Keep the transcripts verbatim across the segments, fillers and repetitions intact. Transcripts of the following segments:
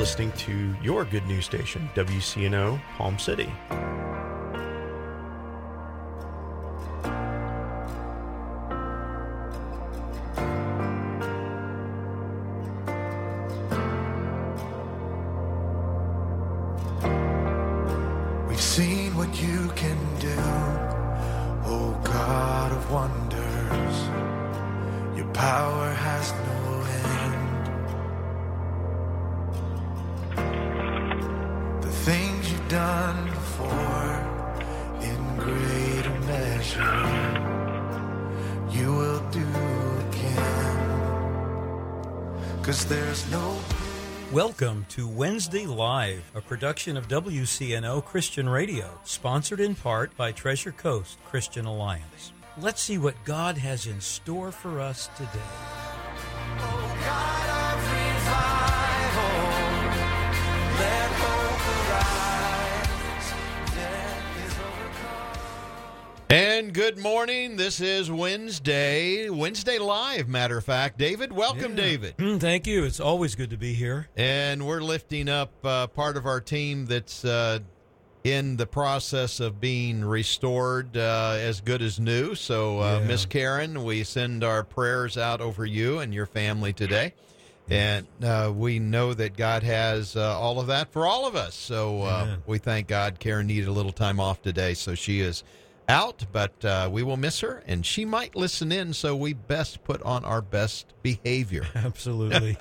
listening to your good news station, W C N O Palm City. We've seen what you can do, oh God of wonders. Your power has no end. The things you've done before, in greater measure, you will do again. 'Cause there's no... Welcome to Wednesday Live, a production of W C N O Christian Radio, sponsored in part by Treasure Coast Christian Alliance. Let's see what God has in store for us today. Oh God of revival, let hope arise, death is overcome. And good morning. This is Wednesday, Wednesday Live, matter of fact. David, welcome, Yeah. David. Mm, thank you. It's always good to be here. And we're lifting up uh, part of our team that's uh, in the process of being restored uh, as good as new. So, uh, Yeah. Miss Karen, we send our prayers out over you and your family today. And uh, we know that God has uh, all of that for all of us. So uh, Amen. we thank God. Karen needed a little time off today, so she is out, but uh, we will miss her, and she might listen in, so we best put on our best behavior. Absolutely.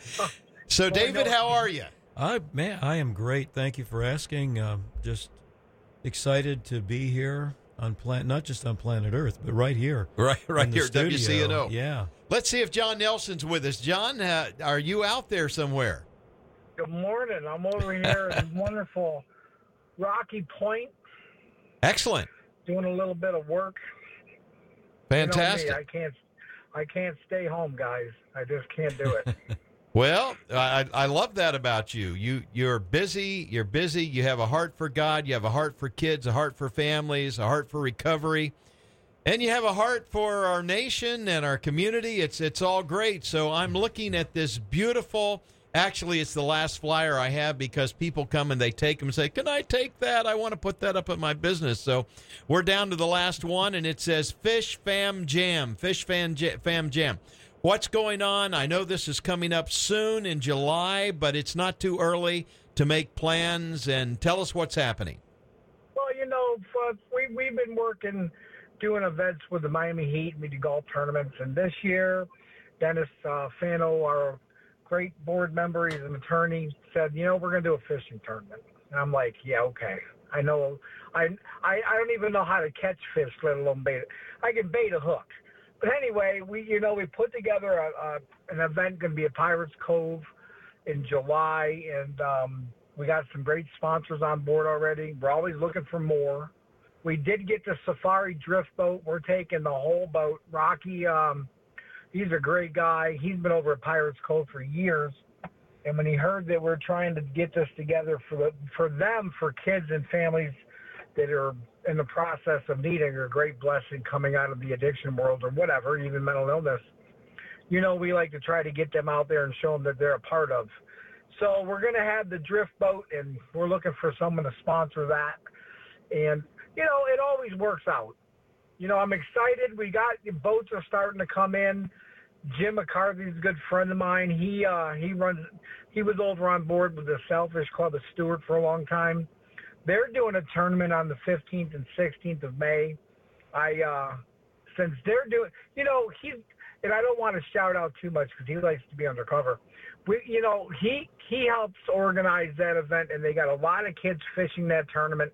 So, David, how are you? I man, I am great. Thank you for asking. Um, just excited to be here on planet, not just on planet Earth, but right here, Right, right in the here at W C N O. studio. Yeah. Let's see if John Nelson's with us. John, uh, are you out there somewhere? Good morning. I'm over here in wonderful Rocky Point Excellent. doing a little bit of work. You know me, Fantastic. I can't I can't stay home, guys. I just can't do it. Well, I, I love that about you. You you're busy. You're busy. You have a heart for God. You have a heart for kids. A heart for families. A heart for recovery, and you have a heart for our nation and our community. It's it's all great. So I'm looking at this beautiful. Actually, it's the last flyer I have because people come and they take them and say, "Can I take that? I want to put that up at my business." So we're down to the last one, and it says Fish Fam Jam. Fish Fam Jam. Fam Jam. What's going on? I know this is coming up soon in July, but it's not too early to make plans, and tell us what's happening. Well, you know, for- we we've been working doing events with the Miami Heat. We do golf tournaments, and this year, Dennis uh, Fano, our great board member, he's an attorney, said, you know, we're going to do a fishing tournament. And I'm like, yeah, okay. I know. I, I I don't even know how to catch fish, let alone bait it. I can bait a hook. But anyway, we you know we put together a, a an event going to be at Pirates Cove in July, and um, we got some great sponsors on board already. We're always looking for more. We did get the Safari Drift Boat. We're taking the whole boat. Rocky, um, he's a great guy. He's been over at Pirates Cove for years. And when he heard that we're trying to get this together for the for them, for kids and families that are in the process of needing a great blessing coming out of the addiction world or whatever, even mental illness, you know, we like to try to get them out there and show them that they're a part of. So we're going to have the drift boat, and we're looking for someone to sponsor that. And, you know, it always works out. You know, I'm excited. We got boats are starting to come in. Jim McCarthy's a good friend of mine. He uh, he runs. He was over on board with the Sailfish Club of Stewart for a long time. They're doing a tournament on the fifteenth and sixteenth of May. I uh, since they're doing, you know, he's and I don't want to shout out too much because he likes to be undercover. We, you know, he he helps organize that event, and they got a lot of kids fishing that tournament.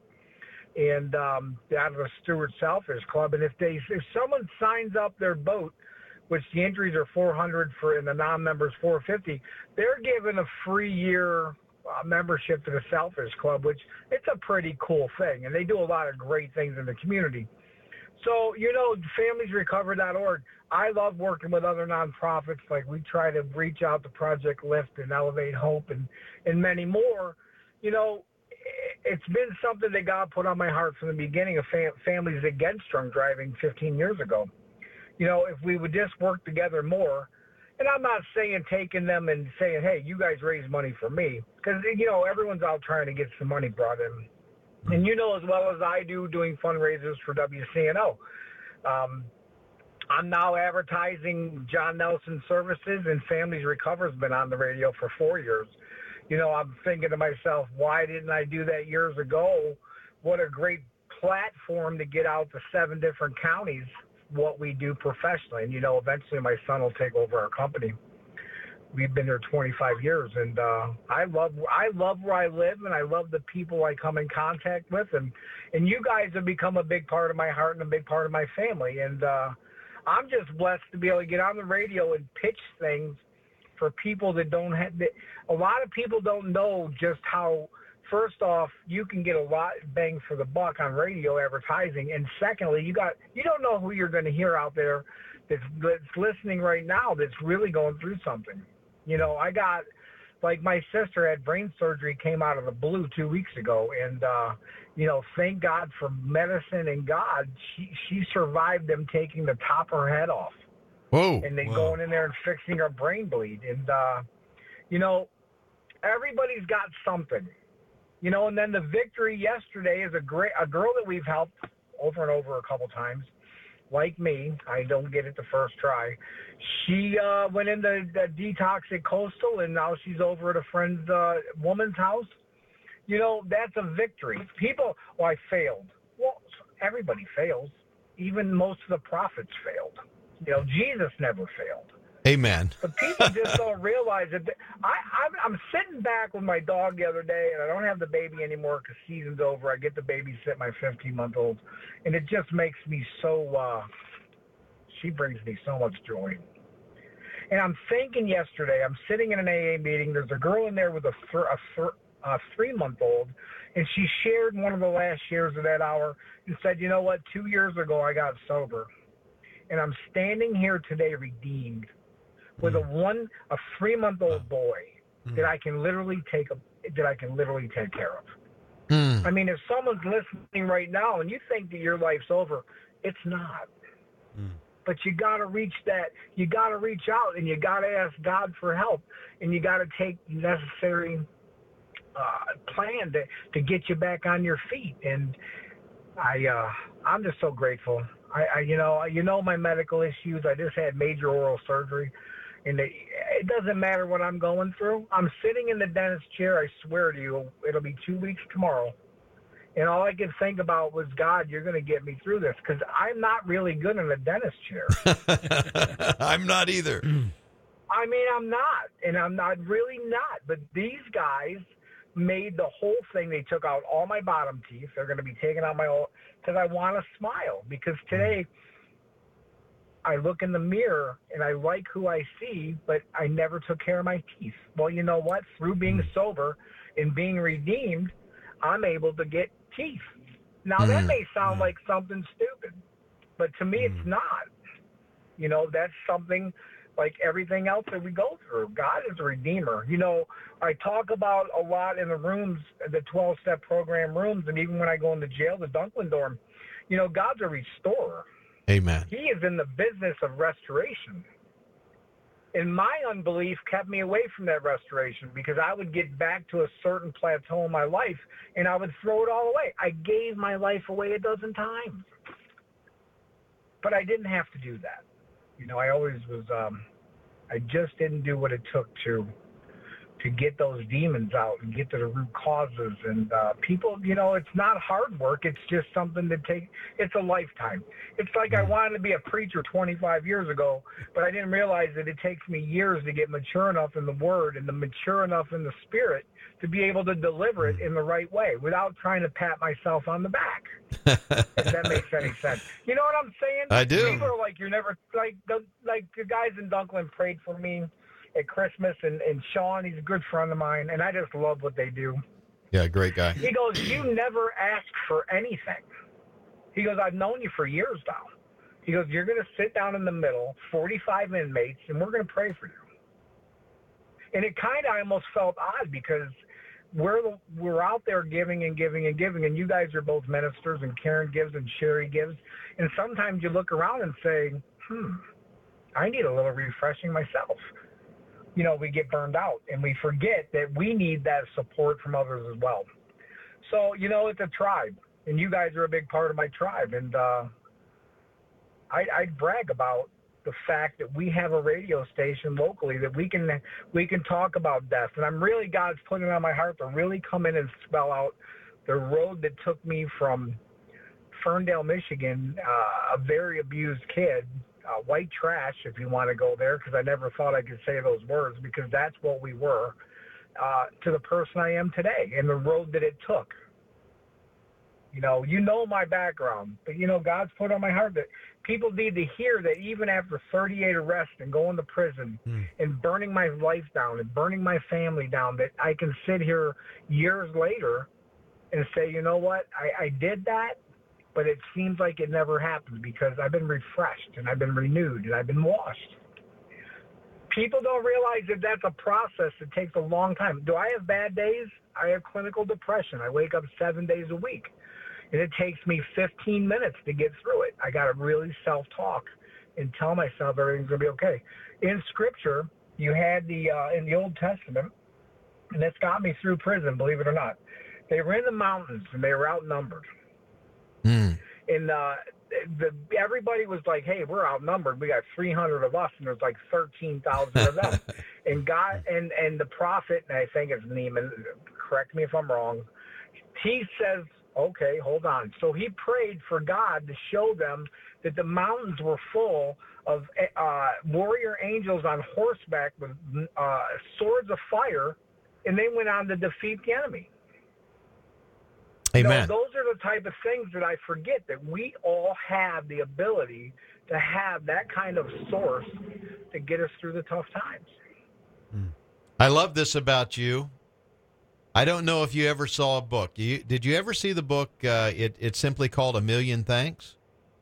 And um, out of the Stewart Sailfish Club, and if they if someone signs up their boat, which the entries are four hundred for and the non-members four fifty, they're given a free year uh, membership to the Sailfish Club, which it's a pretty cool thing, and they do a lot of great things in the community. So, you know, families recover dot org. I love working with other nonprofits. Like we try to reach out to Project Lift and Elevate Hope and, and many more. You know, it's been something that God put on my heart from the beginning of fam- Families Against Drunk Driving fifteen years ago. You know, if we would just work together more, and I'm not saying taking them and saying, hey, you guys raise money for me, because, you know, everyone's out trying to get some money brought in. And you know as well as I do, doing fundraisers for W C N O. Um, I'm now advertising John Nelson Services, and Families Recover has been on the radio for four years. You know, I'm thinking to myself, why didn't I do that years ago? What a great platform to get out to seven different counties what we do professionally. And, you know, eventually my son will take over our company. We've been there twenty-five years, and uh, I love I love where I live, and I love the people I come in contact with, and and you guys have become a big part of my heart and a big part of my family, and uh, I'm just blessed to be able to get on the radio and pitch things for people that don't have. That, a lot of people don't know just how. First off, you can get a lot bang for the buck on radio advertising, and secondly, you got you don't know who you're going to hear out there that's, that's listening right now that's really going through something. You know, I got, like, my sister had brain surgery, came out of the blue two weeks ago. And, uh, you know, thank God for medicine and God, she, she survived them taking the top of her head off. Whoa. And then Whoa. going in there and fixing her brain bleed. And, uh, you know, everybody's got something. You know, and then the victory yesterday is a great a girl that we've helped over and over a couple times. Like me, I don't get it the first try. She uh, went into the detox at Coastal, and now she's over at a friend's uh, woman's house. You know, that's a victory. People, well, I failed. Well, everybody fails. Even most of the prophets failed. You know, Jesus never failed. Amen. But people just don't realize that. They, I, I'm, I'm sitting back with my dog the other day, and I don't have the baby anymore because season's over. I get to babysit my fifteen-month-old, and it just makes me so, uh, she brings me so much joy. And I'm thinking yesterday, I'm sitting in an A A meeting. There's a girl in there with a, th- a, th- a three-month-old, and she shared one of the last years of that hour and said, you know what, two years ago I got sober, and I'm standing here today redeemed, with a one a three month old boy mm. that I can literally take a that I can literally take care of. Mm. I mean, if someone's listening right now and you think that your life's over, it's not. Mm. But you got to reach that. You got to reach out, and you got to ask God for help, and you got to take necessary uh, plan to to get you back on your feet. And I uh, I'm just so grateful. I, I you know you know my medical issues. I just had major oral surgery. And it, it doesn't matter what I'm going through. I'm sitting in the dentist chair. I swear to you, it'll be two weeks tomorrow. And all I could think about was, God, you're going to get me through this, because I'm not really good in a dentist chair. I'm not either. I mean, I'm not. And I'm not really not. But these guys made the whole thing. They took out all my bottom teeth. They're going to be taking out my whole, because I want to smile. Because today, I look in the mirror and I like who I see, but I never took care of my teeth. Well, you know what? Through being mm. sober and being redeemed, I'm able to get teeth. Now, mm. that may sound mm. like something stupid, but to me, mm. it's not. You know, that's something like everything else that we go through. God is a redeemer. You know, I talk about a lot in the rooms, the twelve-step program rooms, and even when I go into jail, the Dunklin dorm, you know, God's a restorer. Amen. He is in the business of restoration. And my unbelief kept me away from that restoration, because I would get back to a certain plateau in my life and I would throw it all away. I gave my life away a dozen times. But I didn't have to do that. You know, I always was, um, I just didn't do what it took to to get those demons out and get to the root causes. And uh, people, you know, it's not hard work. It's just something that take, it's a lifetime. It's like I wanted to be a preacher twenty-five years ago, but I didn't realize that it takes me years to get mature enough in the word and the mature enough in the spirit to be able to deliver it in the right way without trying to pat myself on the back. If that makes any sense. You know what I'm saying? I do. People are like, you're never, like the, like the guys in Dunklin prayed for me at Christmas, and, and Sean, he's a good friend of mine, and I just love what they do. Yeah, great guy. He goes, you never ask for anything. He goes, I've known you for years now. He goes, you're going to sit down in the middle, forty-five inmates, and we're going to pray for you. And it kind of, I almost felt odd, because we're, we're out there giving and giving and giving, and you guys are both ministers, and Karen gives and Sherry gives, and sometimes you look around and say, hmm, I need a little refreshing myself. You know, we get burned out and we forget that we need that support from others as well. So, you know, it's a tribe, and you guys are a big part of my tribe. And uh, I, I brag about the fact that we have a radio station locally that we can we can talk about death. And I'm really, God's putting it on my heart to really come in and spell out the road that took me from Ferndale, Michigan, uh, a very abused kid, uh, white trash, if you want to go there, because I never thought I could say those words, because that's what we were, uh, to the person I am today and the road that it took. You know, you know my background, but, you know, God's put on my heart that people need to hear that even after thirty-eight arrests and going to prison mm. and burning my life down and burning my family down, that I can sit here years later and say, you know what, I, I did that, but it seems like it never happened because I've been refreshed and I've been renewed and I've been washed. People don't realize that that's a process that takes a long time. Do I have bad days? I have clinical depression. I wake up seven days a week. And it takes me fifteen minutes to get through it. I got to really self-talk and tell myself everything's going to be okay. In Scripture, you had the, uh, in the Old Testament, and this got me through prison, believe it or not. They were in the mountains, and they were outnumbered. Mm. And uh, the, everybody was like, hey, we're outnumbered. We got three hundred of us, and there's like thirteen thousand of them. and God and, and the prophet, and I think it's Neiman, correct me if I'm wrong, he says, okay, hold on. So he prayed for God to show them that the mountains were full of uh, warrior angels on horseback with uh, swords of fire, and they went on to defeat the enemy. Amen. You know, those are the type of things that I forget, that we all have the ability to have that kind of source to get us through the tough times. I love this about you. I don't know if you ever saw a book. You, did you ever see the book? Uh, it, it's simply called A Million Thanks.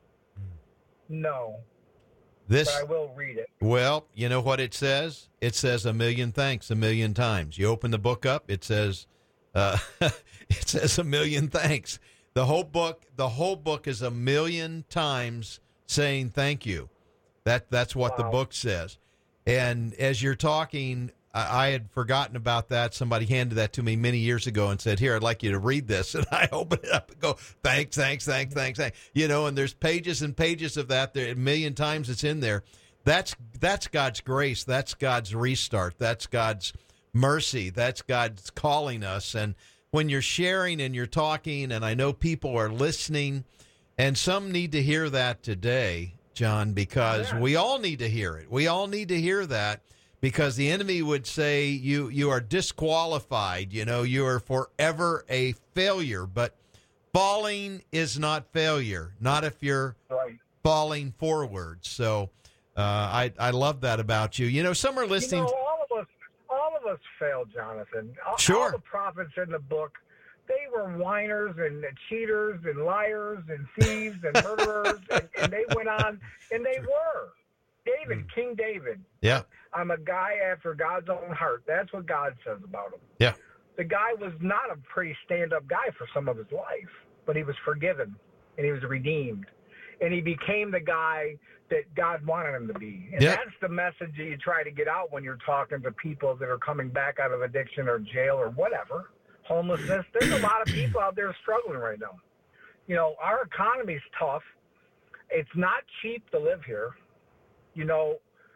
No. This, but I will read it. Well, you know what it says? It says a million thanks a million times. You open the book up, it says, uh, it says a million thanks. The whole book, the whole book is a million times saying thank you. That that's what wow. the book says. And as you're talking, I had forgotten about that. Somebody handed that to me many years ago and said, here, I'd like you to read this. And I open it up and go, thanks, thanks, thanks, thanks, thanks. You know, and there's pages and pages of that. There, a million times it's in there. That's that's God's grace. That's God's restart. That's God's mercy. That's God's calling us. And when you're sharing and you're talking, and I know people are listening, and some need to hear that today, John, because yeah. we all need to hear it. We all need to hear that. Because the enemy would say you you are disqualified, you know, you are forever a failure. But falling is not failure, not if you're right. falling forward. So uh, I I love that about you. You know, some are listening. You know, all of us, all of us fail, Jonathan. All, sure. All the prophets in the book, they were whiners and cheaters and liars and thieves and murderers, and, and they went on, and they were. David, mm. King David. Yeah. I'm a guy after God's own heart. That's what God says about him. Yeah. The guy was not a pretty stand-up guy for some of his life, but he was forgiven, and he was redeemed. And he became the guy that God wanted him to be. And yeah. that's the message that you try to get out when you're talking to people that are coming back out of addiction or jail or whatever, homelessness. There's a lot of people out there struggling right now. You know, our economy's tough. It's not cheap to live here. You know,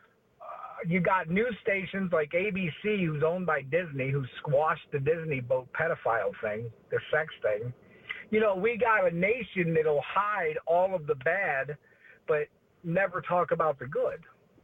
uh, you got news stations like A B C, who's owned by Disney, who squashed the Disney boat pedophile thing, the sex thing. You know, we got a nation that'll hide all of the bad, but never talk about the good.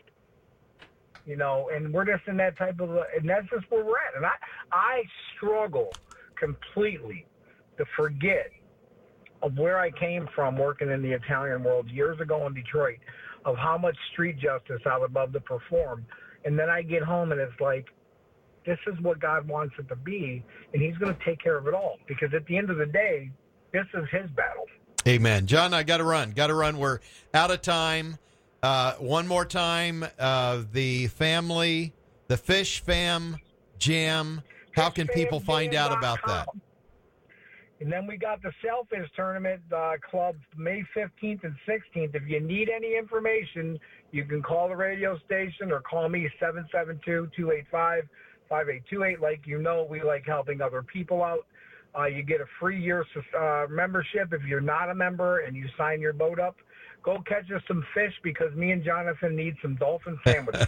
You know, and we're just in that type of, and that's just where we're at. And I, I struggle completely to forget of where I came from working in the Italian world years ago in Detroit, of how much street justice I would love to perform. And then I get home and it's like, this is what God wants it to be, and he's going to take care of it all. Because at the end of the day, this is his battle. Amen. John, I got to run. Got to run. We're out of time. Uh, one more time, uh, the family, the Fish Fam Jam, how can people find out about that? And then we got the Sailfish Tournament uh, Club May fifteenth and sixteenth. If you need any information, you can call the radio station or call me seven seven two, two eight five, five eight two eight. Like you know, we like helping other people out. Uh, you get a free year uh, membership if you're not a member and you sign your boat up. Go catch us some fish because me and Jonathan need some dolphin sandwiches.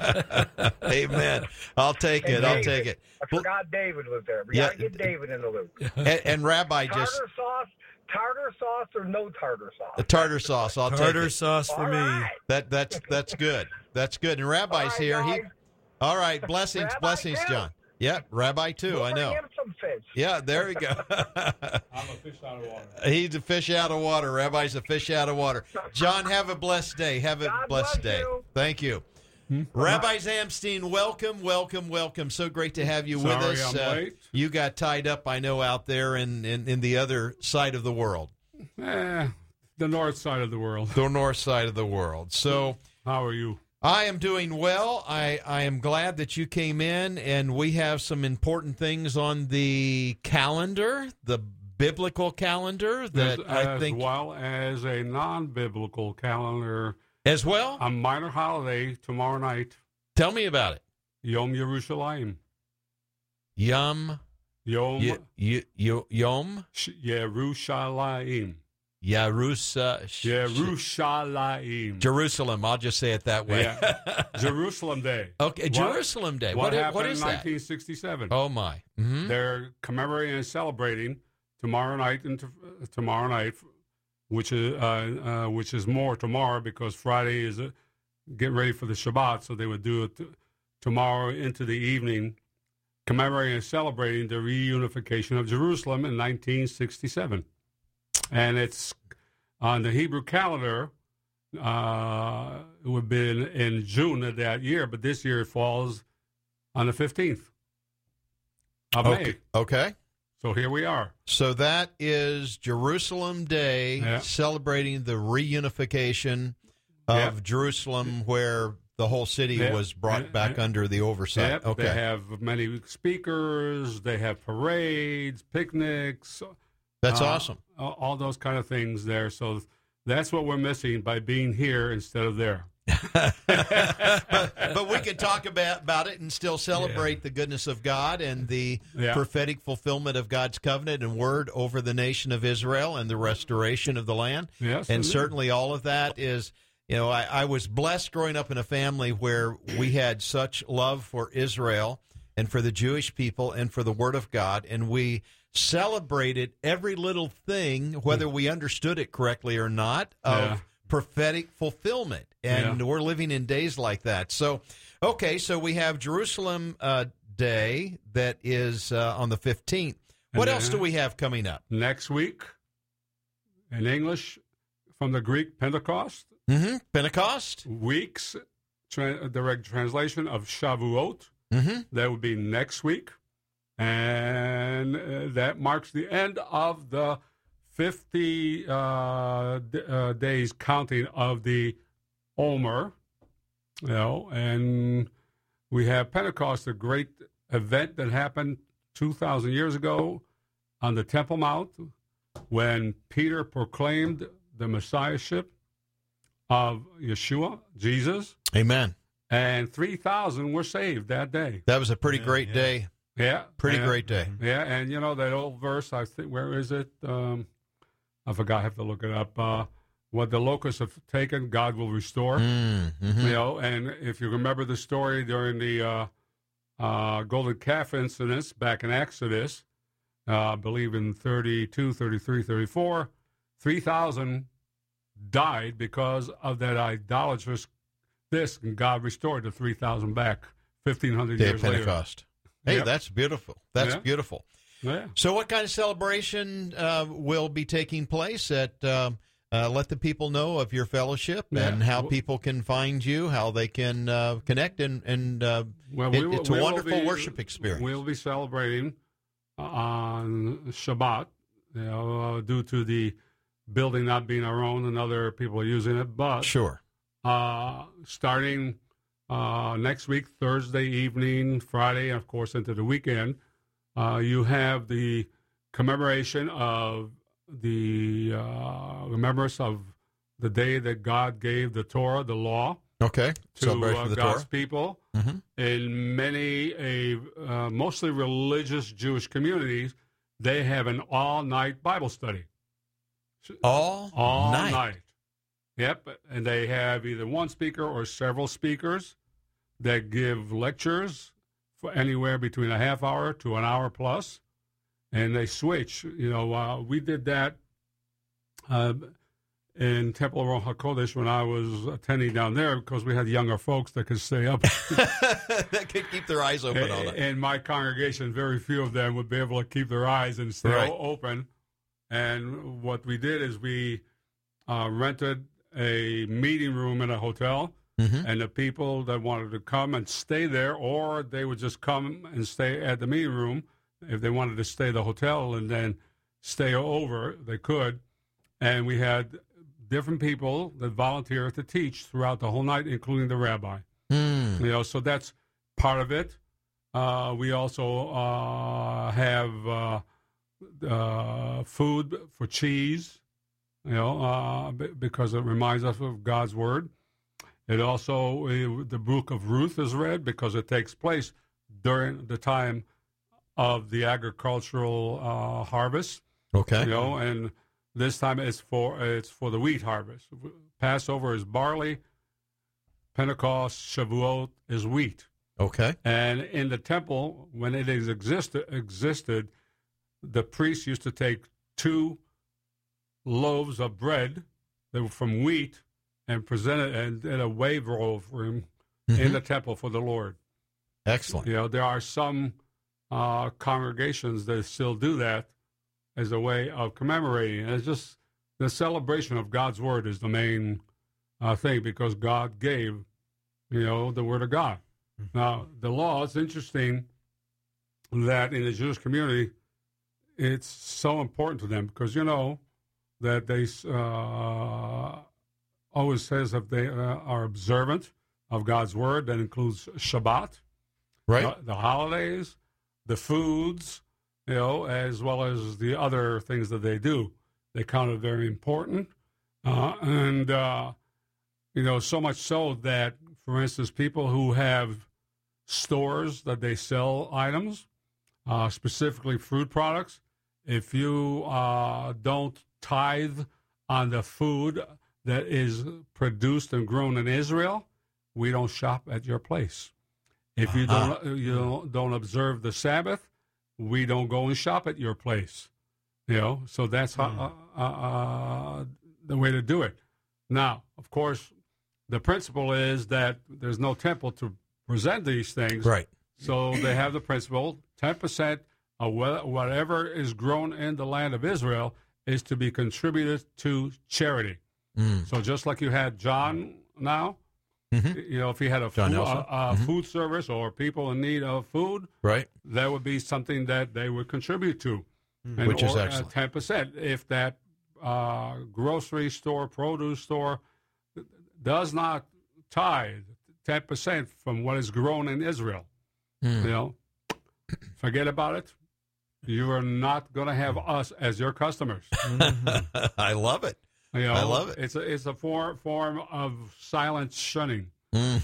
Amen. I'll take And it. I'll David, take it. I forgot David was there. We Yeah. got to get David in the loop. And, and Rabbi Tartar just sauce, tartar sauce or no tartar sauce? the tartar sauce. I'll Tartar take it. sauce for All me. right. That that's that's good. That's good. And Rabbi's All right, here. He guys. all right. Blessings, Rabbi blessings, too. John. Yeah, Rabbi too. We'll I know. Bring him some fish. Yeah, there we go. I'm a fish out of water. He's a fish out of water. Rabbi's a fish out of water. John, have a blessed day. Have a God blessed bless day. you. Thank you. Rabbi Zamstein, welcome, welcome, welcome. So great to have you with Sorry us. I'm late. You got tied up, I know, out there in, in, in the other side of the world, Eh, the north side of the world. the north side of the world. So How are you? I am doing well. I, I am glad that you came in, and we have some important things on the calendar, the biblical calendar that as, I as think well as a non-biblical calendar, as well. a minor holiday tomorrow night, Tell me about it. Yom Yerushalayim. Yom, Yom y, y, y, Yom, Sh- Yerushalayim. Yarusa, sh- Yerushalayim. Jerusalem. I'll just say it that way. Yeah. Jerusalem Day. Okay, What- Jerusalem Day. What, What, i- happened what is in that? nineteen sixty-seven? Oh my. hmm They're commemorating and celebrating tomorrow night and t- tomorrow night, which is uh, uh, which is more tomorrow because Friday is uh, getting ready for the Shabbat, so they would do it t- tomorrow into the evening, commemorating and celebrating the reunification of Jerusalem in nineteen sixty-seven, and it's on the Hebrew calendar. Uh, it would have been in June of that year, but this year it falls on the fifteenth of Okay. May. Okay. So here we are. So that is Jerusalem Day, Yeah. celebrating the reunification of Yeah. Jerusalem, where the whole city Yeah. was brought Yeah. back under the oversight. Yep, Okay. They have many speakers. They have parades, picnics. That's uh, awesome. All, all those kind of things there. So that's what we're missing by being here instead of there. but, but we can talk about, about it and still celebrate the goodness of God and the Yeah. prophetic fulfillment of God's covenant and word over the nation of Israel and the restoration of the land. Yes, And indeed. certainly all of that is, you know, I, I was blessed growing up in a family where we had such love for Israel and for the Jewish people and for the Word of God, and we celebrated every little thing, whether we understood it correctly or not, of Yeah. prophetic fulfillment. And Yeah. we're living in days like that. So, okay, so we have Jerusalem uh, Day that is uh, on the fifteenth. What And else then- do we have coming up? Next week, in English, from the Greek Pentecost, Mm-hmm. Pentecost? weeks, tra- direct translation of Shavuot. Mm-hmm. That would be next week. And uh, that marks the end of the fifty uh, d- uh, days counting of the Omer. You know, and we have Pentecost, a great event that happened two thousand years ago on the Temple Mount when Peter proclaimed the Messiahship of Yeshua, Jesus, Amen. and three thousand were saved that day. That was a pretty great day. Yeah, Pretty and- great day. Yeah, and you know that old verse. I think where is it? Um, I forgot. I have to look it up. Uh, what the locusts have taken, God will restore. Mm-hmm. You know, and if you remember the story during the uh, uh, golden calf incidents back in Exodus, uh, I believe in thirty-two, thirty-three, thirty-four, three thousand died because of that idolatrous this, and God restored the three thousand back fifteen hundred Day years of Pentecost. Hey, Yep. that's beautiful. That's Yeah. beautiful. later. Yeah. So, what kind of celebration uh, will be taking place at? Um, uh, let the people know of your fellowship Yeah. and how Well- people can find you, how they can uh, connect, and and uh, Well, it- will- it's a we will wonderful be- worship experience. We'll be celebrating on Shabbat, you know, uh, due to the building not being our own and other people are using it. But Sure. uh, starting uh, next week, Thursday evening, Friday, and of course into the weekend, uh, you have the commemoration of the uh, remembrance of the day that God gave the Torah, the law, Okay. to Celebration uh, of the God's Torah. people. Mhm. In many, a uh, mostly religious Jewish communities, they have an all-night Bible study. All, All night. night. Yep, and they have either one speaker or several speakers that give lectures for anywhere between a half hour to an hour plus, and they switch. You know, uh, we did that uh, in Temple Ruach HaKodesh when I was attending down there because we had younger folks that could stay up. That could keep their eyes open all night. In my congregation, very few of them would be able to keep their eyes and stay Right. open. And what we did is we uh, rented a meeting room in a hotel, Mhm. and the people that wanted to come and stay there, or they would just come and stay at the meeting room. If they wanted to stay at the hotel and then stay over, they could. And we had different people that volunteered to teach throughout the whole night, including the rabbi. Mm. You know, so that's part of it. Uh, we also uh, have uh, uh, food for cheese, you know, uh, b- because it reminds us of God's word. It also, uh, the book of Ruth is read because it takes place during the time of the agricultural uh, harvest. Okay. You know, and this time it's for it's for the wheat harvest. Passover is barley. Pentecost, Shavuot is wheat. Okay. And in the temple, when it is existed, existed, the priests used to take two loaves of bread that were from wheat and present it and in a wave offering Mhm. in the temple for the Lord. Excellent. You know, there are some uh, congregations that still do that as a way of commemorating. And it's just the celebration of God's word is the main uh, thing because God gave, you know, the word of God. Now, the law, it's interesting that in the Jewish community, it's so important to them because, you know, that they uh, always says that they uh, are observant of God's word. That includes Shabbat, Right. the, the holidays, the foods, you know, as well as the other things that they do. They count it very important. Uh, and, uh, you know, so much so that, for instance, people who have stores that they sell items, uh, specifically fruit products, if you uh, don't tithe on the food that is produced and grown in Israel, we don't shop at your place. If you Uh-huh. don't, you don't, don't observe the Sabbath, we don't go and shop at your place. You know, so that's how, uh, uh, the way to do it. Now, of course, the principle is that there's no temple to present these things. Right. So they have the principle: ten percent of wha- whatever is grown in the land of Israel is to be contributed to charity. Mm. So just like you had John now, Mhm. you know, if he had a, John food, Nelson. a, a Mhm. food service or people in need of food, Right. that would be something that they would contribute to. And Which is or, uh, excellent. ten percent. If that uh, grocery store, produce store does not tithe ten percent from what is grown in Israel, Mm. you know, forget about it. You are not going to have us as your customers. I love it. You know, I love it. It's a, it's a form, form of silent shunning. Mm.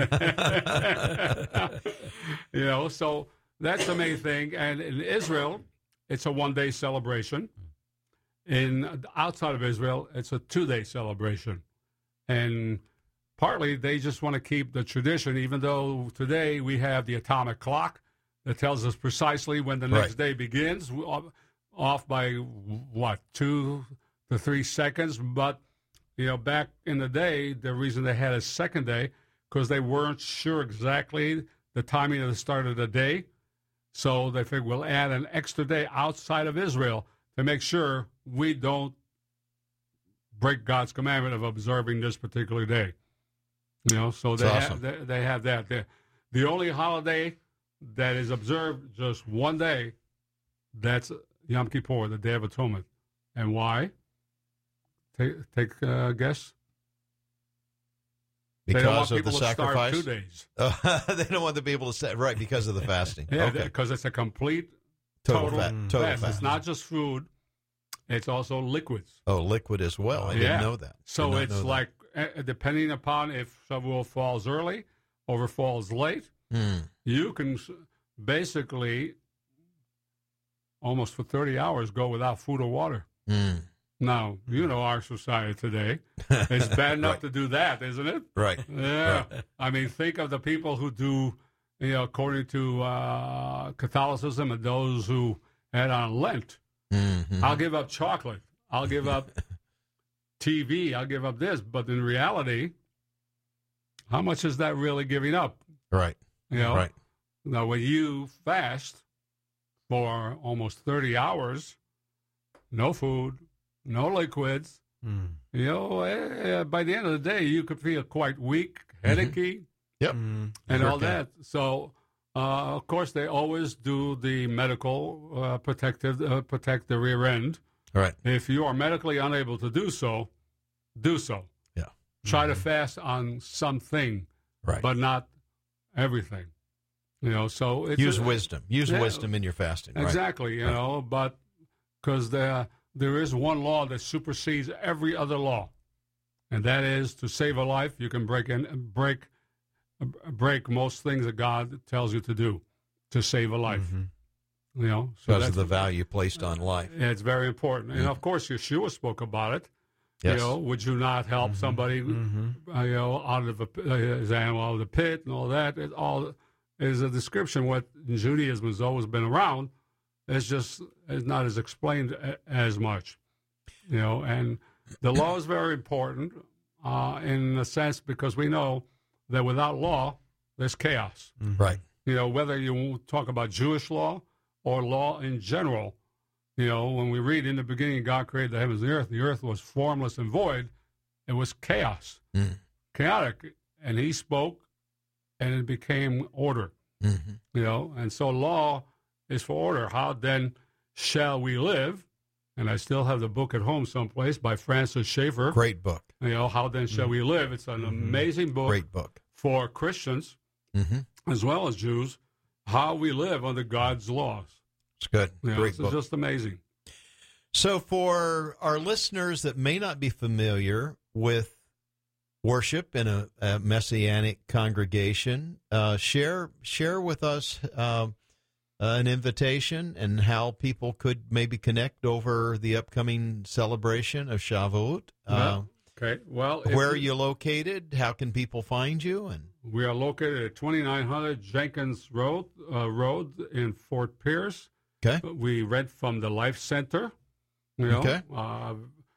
You know, so that's the main thing. And in Israel, it's a one-day celebration. In outside of Israel, it's a two-day celebration. And partly they just want to keep the tradition, even though today we have the atomic clock that tells us precisely when the next Right. day begins, off- off by what, two to three seconds. But, you know, back in the day, the reason they had a second day, because they weren't sure exactly the timing of the start of the day. So they figured we'll add an extra day outside of Israel to make sure we don't break God's commandment of observing this particular day. You know, so they That's have awesome. they, they have that. The, the only holiday that is observed just one day, that's Yom Kippur, the Day of Atonement. And why? Take take a guess. They don't want Because of the people to starve sacrifice. two days. Uh, they don't want to be able to say right because of the fasting. Yeah, Okay. because it's a complete Total fat. Total fats. fat. It's not just food; it's also liquids. Oh, liquid as well. I Yeah. didn't know that. Did So not it's know that. like uh, depending upon if Shavuot falls early or if falls late, Mm. you can s- basically almost for thirty hours go without food or water. Mm. Now, you know our society today. It's bad enough Right. to do that, isn't it? Right. Yeah. I mean, think of the people who do, you know, according to uh, Catholicism and those who had on Lent. Mhm. I'll give up chocolate. I'll give up T V. I'll give up this. But in reality, how much is that really giving up? Right. You know? Right. Now, when you fast for almost thirty hours, no food, no liquids, Mm. you know, eh, by the end of the day, you could feel quite weak, headachy, Yep. Mm. and Sure all can. that. So, uh, of course, they always do the medical uh, protective uh, protect the rear end. Right. If you are medically unable to do so, do so. Yeah. Try to fast on something, Right. but not everything. You know, so it's Use a- wisdom. Use Yeah. wisdom in your fasting. Right. Exactly, you Right. know, but because there there is one law that supersedes every other law, and that is to save a life. You can break in, break break most things that God tells you to do to save a life. Mhm. You know, so Because that's of the value placed on life. It's very important, and of course, Yeshua spoke about it. Yes. You know, would you not help somebody, Mhm. uh, you know, out of a, uh, his animal out of the pit and all that? It all is a description. What Judaism has always been around. It's just it's not as explained a, as much, you know. And the law is very important uh, in a sense because we know that without law, there's chaos. Right. You know, whether you talk about Jewish law or law in general. You know, when we read in the beginning, God created the heavens and the earth. The earth was formless and void. It was chaos, Mm. chaotic, and He spoke, and it became order. Mm-hmm. You know, and so law is for order. How then shall we live? And I still have the book at home someplace by Francis Schaeffer. Great book. You know, How Then Shall We Live? It's an amazing book Great book. for Christians Mm-hmm. as well as Jews, how we live under God's laws. It's good. You know, Great it's book. just amazing. So, for our listeners that may not be familiar with worship in a, a messianic congregation, uh, share share with us uh, an invitation and how people could maybe connect over the upcoming celebration of Shavuot. Uh, Okay. Well, if where are you located? How can people find you? And We are located at twenty-nine hundred Jenkins Road, uh, Road in Fort Pierce. okay, We rent from the Life Center. You know, Okay. uh,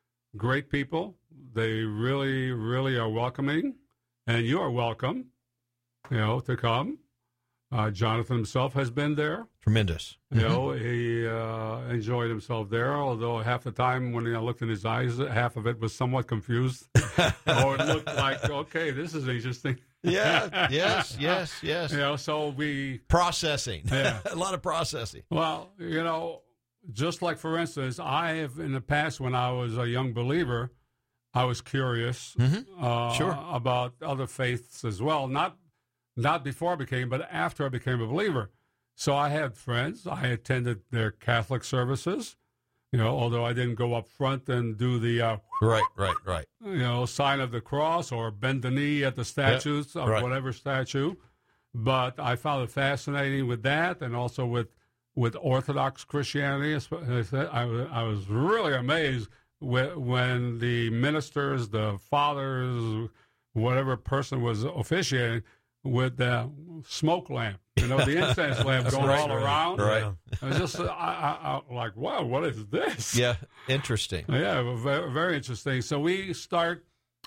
great people. They really, really are welcoming, and you are welcome. You know, to come. Uh, Jonathan himself has been there. tremendous. You know, he uh, enjoyed himself there, although half the time when I looked in his eyes, half of it was somewhat confused. Or it looked like, okay, this is interesting. Yeah, yes, yes, yes. You know, so we, Processing. Yeah. A lot of processing. well, you know, just like, for instance, I have in the past when I was a young believer, I was curious Mhm. uh, Sure. about other faiths as well. Not not before I became, but after I became a believer. So I had friends. I attended their Catholic services, you know, although I didn't go up front and do the, uh, Right, right, right. you know, sign of the cross or bend the knee at the statues of right. whatever statue. But I found it fascinating with that and also with, with Orthodox Christianity. I said- I was I was really amazed when, when the ministers, the fathers, whatever person was officiating, with the smoke lamp, you know, the incense lamp going right, all right, around. right. I was just, I, I, I like, wow, what is this? Yeah, interesting. Yeah, very, very interesting. So we start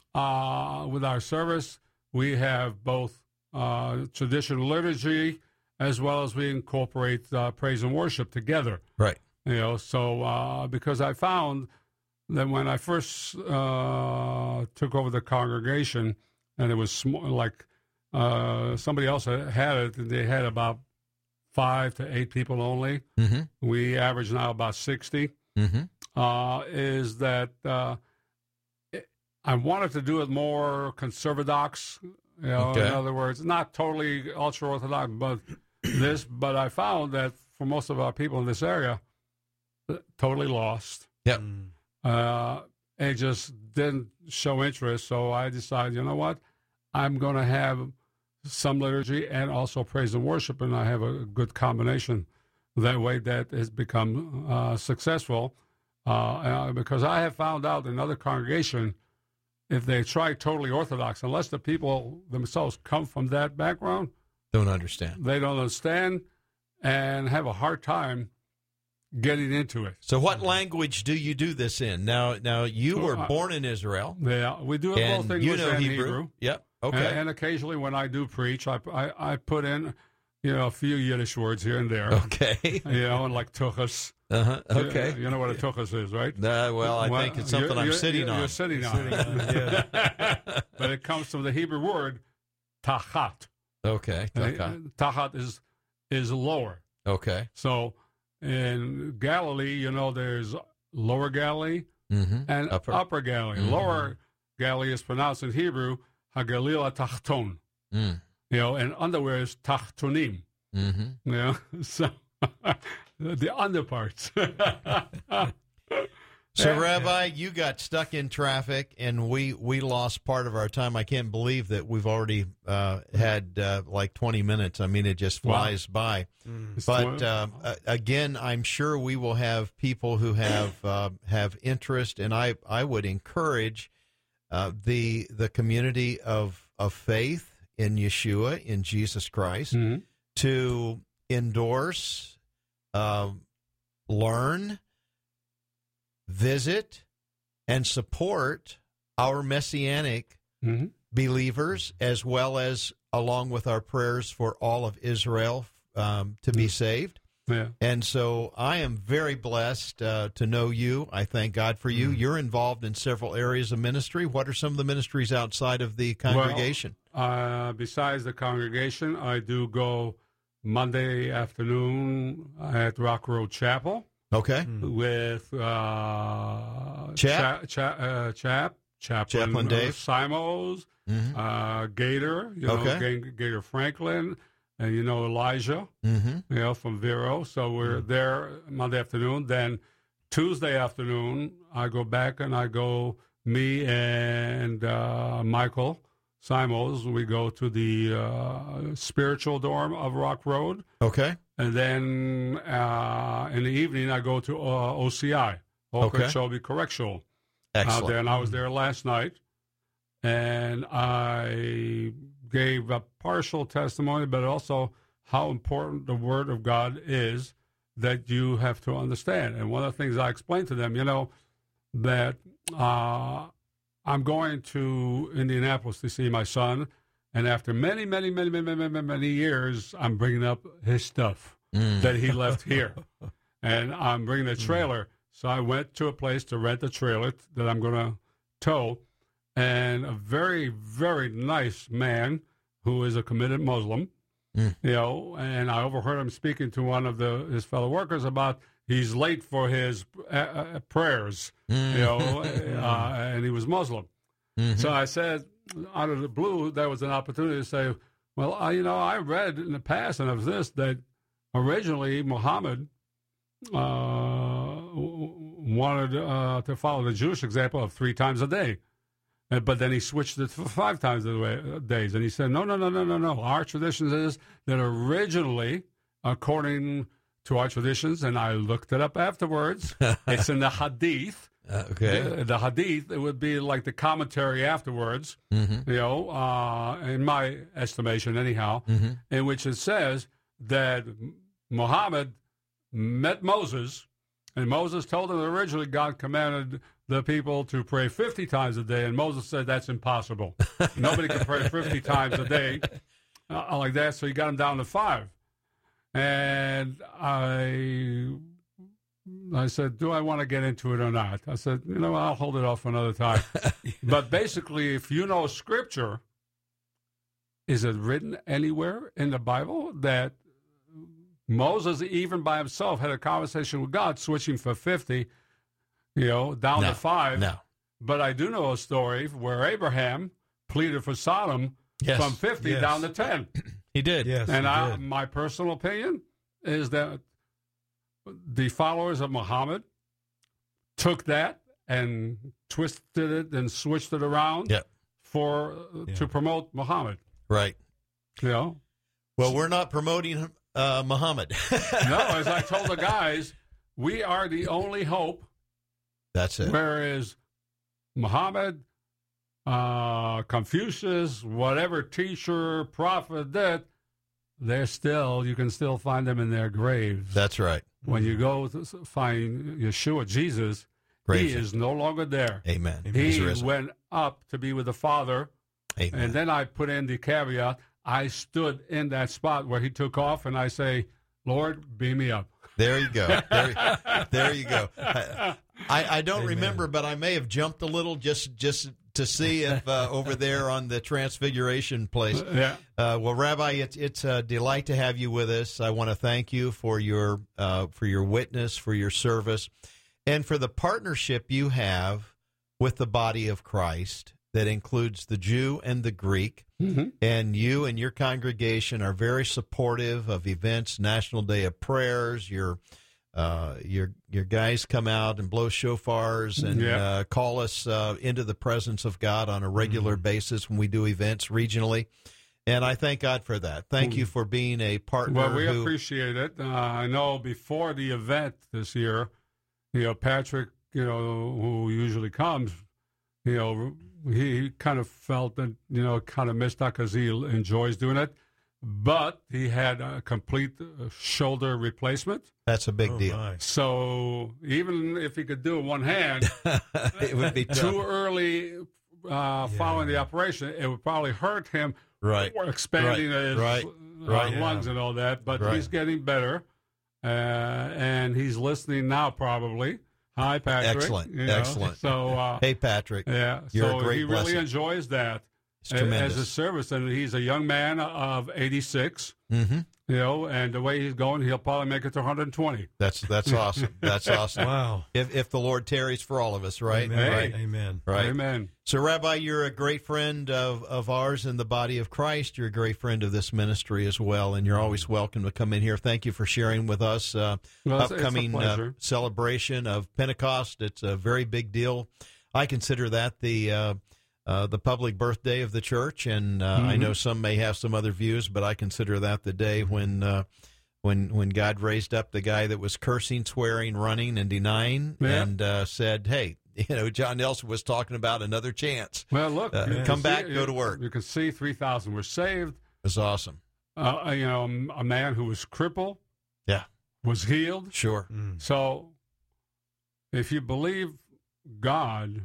uh, with our service. We have both uh, traditional liturgy as well as we incorporate uh, praise and worship together. Right. You know, so uh, because I found that when I first uh, took over the congregation, and it was sm- like uh, somebody else had it, and they had about five to eight people only. Mm-hmm. We average now about sixty. Mm-hmm. Uh, is that uh, it, I wanted to do it more conservadox, you know, Okay. in other words, not totally ultra orthodox, but this. But I found that for most of our people in this area, totally lost. Yep. Uh, and just didn't show interest. So I decided, you know what? I'm going to have some liturgy and also praise and worship, and I have a good combination. That way that has become uh, successful. Uh, uh, because I have found out in other congregation, if they try totally Orthodox, unless the people themselves come from that background, Don't understand. they don't understand and have a hard time getting into it. So what language do you do this in? Now, now you were Uh, born in Israel. Yeah, we do it And both you English know and Hebrew. Hebrew. Yep. Okay. And, and occasionally when I do preach, I, I, I put in, you know, a few Yiddish words here and there. Okay. You know, and like tuchus. Uh-huh. Okay. You, you know what a tuchus is, right? Uh, well, I think it's something you're, I'm you're, sitting you're, on. You're sitting on. Sitting on it, yeah. But it comes from the Hebrew word tachat. Okay. Okay. Uh, Tachat is is lower. Okay. So in Galilee, you know, there's Lower Galilee Mm-hmm. and Upper. Upper, Galilee. Mhm. Lower Galilee is pronounced in Hebrew Hagalil Tachton. Mm. You know, and underwear is Tachtonim. Mm-hmm. You know, so the underparts. So, Rabbi, you got stuck in traffic, and we, we lost part of our time. I can't believe that we've already uh, had uh, like twenty minutes. I mean, it just flies by. But uh, uh, again, I'm sure we will have people who have uh, have interest, and I, I would encourage uh, the the community of of faith in Yeshua, in Jesus Christ, Mhm. to endorse, uh, learn, visit, and support our Messianic Mhm. believers, as well as along with our prayers for all of Israel um, to be saved. Yeah. And so I am very blessed uh, to know you. I thank God for you. You're involved in several areas of ministry. What are some of the ministries outside of the congregation? Uh, besides the congregation, I do go Monday afternoon at Rock Road Chapel Okay. with uh, Chap? Cha- Cha- uh, Chap, Chaplain, Chaplain Dave. uh, Simos, Mm-hmm. uh, Gator, you know, Okay. Ga- Gator Franklin, and you know Elijah, Mm-hmm. you know, from Vero. So we're there Monday afternoon. Then Tuesday afternoon, I go back and I go, me and uh, Michael Simos, we go to the uh, spiritual dorm of Rock Road. Okay. And then uh, in the evening, I go to uh, O C I, Okay. Okeechobee Correctional, out there. Excellent. And I was there last night. And I gave a partial testimony, but also how important the Word of God is that you have to understand. And one of the things I explained to them, you know, that uh, I'm going to Indianapolis to see my son. And after many, many, many, many, many, many, many years, I'm bringing up his stuff Mm. that he left here. And I'm bringing a trailer. So I went to a place to rent a trailer that I'm going to tow. And a very, very nice man who is a committed Muslim, Mm. you know, and I overheard him speaking to one of the his fellow workers about he's late for his uh, uh, prayers, Mm. you know, uh, and he was Muslim. Mhm. So I said, out of the blue, there was an opportunity to say, well, I, you know, I read in the past, and of this, that originally Muhammad uh, wanted uh, to follow the Jewish example of three times a day. Uh, But then he switched it for five times a way, uh, days. And he said, no, no, no, no, no, no. Our tradition is that originally, according to our traditions, and I looked it up afterwards, it's in the Hadith. Uh, okay. The, the Hadith, it would be like the commentary afterwards, Mm-hmm. you know, uh, in my estimation anyhow, Mm-hmm. in which it says that Muhammad met Moses, and Moses told him that originally God commanded the people to pray fifty times a day, and Moses said that's impossible. Nobody can pray fifty times a day uh, like that, so he got him down to five. And I I said, do I want to get into it or not? I said, you know, I'll hold it off for another time. But basically, if you know Scripture, is it written anywhere in the Bible that Moses, even by himself, had a conversation with God, switching for fifty, you know, down No, to five? No. But I do know a story where Abraham pleaded for Sodom Yes. from fifty Yes. down to ten. He did. Yes, And he I, did. my personal opinion is that the followers of Muhammad took that and twisted it and switched it around Yeah. for uh, Yeah. to promote Muhammad. Right. You know, Well, we're not promoting uh, Muhammad. no, as I told the guys, we are the only hope. That's it. Whereas Muhammad, uh, Confucius, whatever teacher, prophet, that they're still, you can still find them in their graves. That's right. When you go to s- find Yeshua, Jesus, Graves. he is no longer there. Amen. He He's risen. went up to be with the Father. Amen. And then I put in the caveat, I stood in that spot where he took off, and I say, Lord, beam me up. There you go. There, there you go. I, I don't remember, but I may have jumped a little just just to see if uh, over there on the Transfiguration place. Yeah. Uh, well, Rabbi, it's it's a delight to have you with us. I want to thank you for your uh, for your witness, for your service, and for the partnership you have with the body of Christ that includes the Jew and the Greek. Mm-hmm. And you and your congregation are very supportive of events, National Day of Prayers. Your uh, your your guys come out and blow shofars and Yeah. uh, call us uh, into the presence of God on a regular Mm-hmm. basis when we do events regionally. And I thank God for that. Thank you for being a partner. Well, we who, appreciate it. Uh, I know before the event this year, you know, Patrick, you know, who usually comes, you know, he kind of felt that, you know, kind of missed out because he enjoys doing it. But he had a complete uh, shoulder replacement. That's a big Oh, deal. my. So even if he could do it one hand, It would be too tough. early uh, following the operation, it would probably hurt him. Right. Or expanding Right. his Right. uh, Right. lungs and all that. But Right. he's getting better, uh, and he's listening now probably. Hi, Patrick. Excellent. You know, Excellent. So, uh, Hey, Patrick. yeah, you're so a great he really blessing. enjoys that It's a- tremendous. as a service, and he's a young man of eighty-six. Mm-hmm. You know, and the way he's going, he'll probably make it to one hundred twenty. That's that's awesome. That's awesome. Wow. If if the Lord tarries for all of us, right? Amen. Right. Amen. Right. Amen. So, Rabbi, you're a great friend of, of ours in the body of Christ. You're a great friend of this ministry as well, and you're always welcome to come in here. Thank you for sharing with us uh, Well, it's- it's a upcoming uh, pleasure. celebration of Pentecost. It's a very big deal. I consider that the uh, uh, the public birthday of the church, and uh, I Mhm. know some may have some other views, but I consider that the day when uh, when when God raised up the guy that was cursing, swearing, running, and denying, Yeah. and uh, said, "Hey." You know, John Nelson was talking about another chance. Well, look, Uh, you can come see- back, you- go to work. You can see three thousand were saved. It was awesome. Uh, you know, a man who was crippled Yeah, was healed. sure. Mm. So, if you believe God,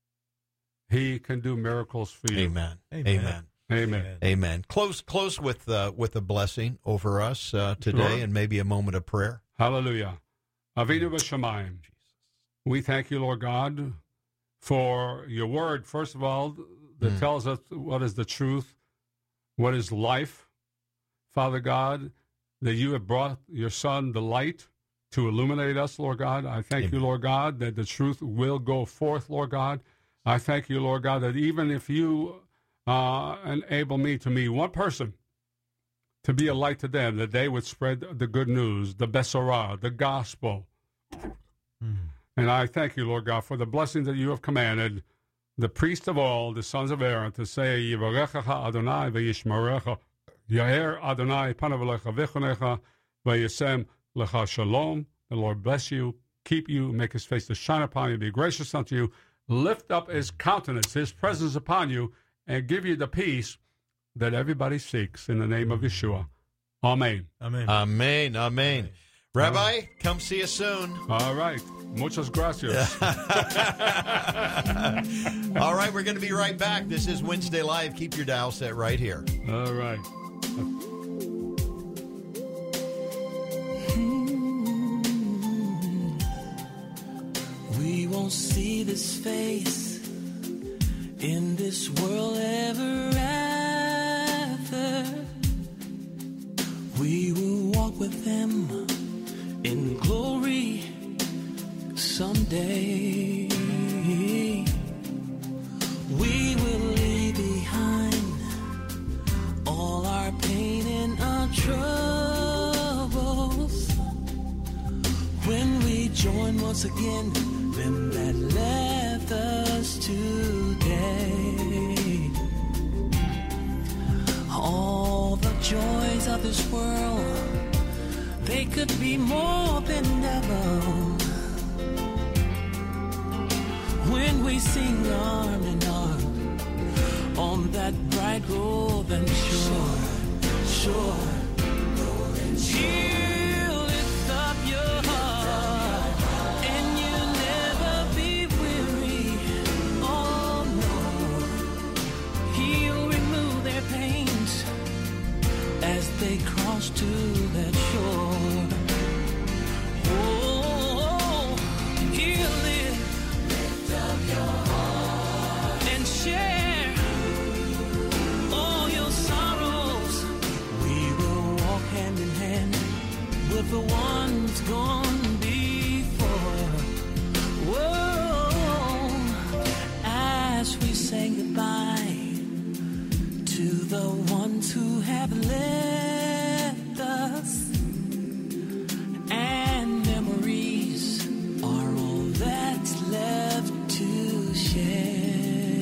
He can do miracles for you. Amen. Amen. Amen. Amen. Amen. Close close with uh, with a blessing over us uh, today, Sure. and maybe a moment of prayer. Hallelujah. Avinu b'shamayim. We thank you, Lord God, for your word, first of all, that Mm. tells us what is the truth, what is life. Father God, that you have brought your Son the light to illuminate us, Lord God. I thank you, Amen. Lord God, that the truth will go forth, Lord God. I thank you, Lord God, that even if you uh, enable me to meet one person to be a light to them, that they would spread the good news, the Besorah, the gospel. Mm. And I thank you, Lord God, for the blessings that you have commanded the priest of all, the sons of Aaron, to say, Yivarechacha Adonai v'yishmarecha, Yair Adonai panav alecha v'chonecha, v'yasem lecha shalom. The Lord bless you, keep you, make his face to shine upon you, be gracious unto you, lift up his countenance, his presence upon you, and give you the peace that everybody seeks in the name of Yeshua. Amen. Amen. Amen. Amen. Rabbi, come see us soon. All right. Muchas gracias. All right, we're going to be right back. This is Wednesday Live. Keep your dial set right here. All right. We won't see this face in this world ever after. We will walk with them in glory someday. We will leave behind all our pain and our troubles. and once again, them that left us today. All the joys of this world, they could be more than ever when we sing arm in arm on that bright road and shore, shore. He'll lift up your heart and you'll never be weary. Oh no, he'll remove their pains as they cross to that shore. Oh, he'll lift up your heart and share all your sorrows. We will walk hand in hand with the ones gone before. Whoa, as we say goodbye to the ones who have left us, and memories are all that's left to share.